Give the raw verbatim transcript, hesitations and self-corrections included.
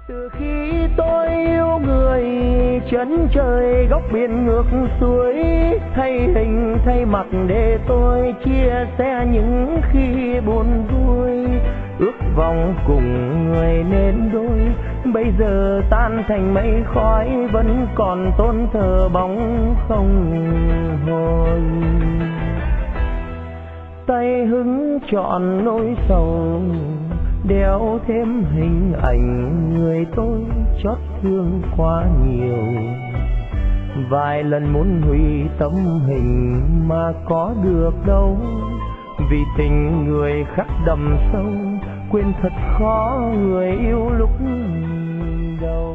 Từ khi tôi yêu người, chân trời góc biển ngược suối, thay hình thay mặt để tôi chia sẻ những khi buồn vui. Ước vọng cùng người nên đôi, bây giờ tan thành mây khói, vẫn còn tôn thờ bóng không hồi. Tay hứng chọn nỗi sầu, đeo thêm hình ảnh người tôi chót thương quá nhiều. Vài lần muốn hủy tấm hình mà có được đâu, vì tình người khắc đậm sâu, quên thật khó người yêu lúc đầu.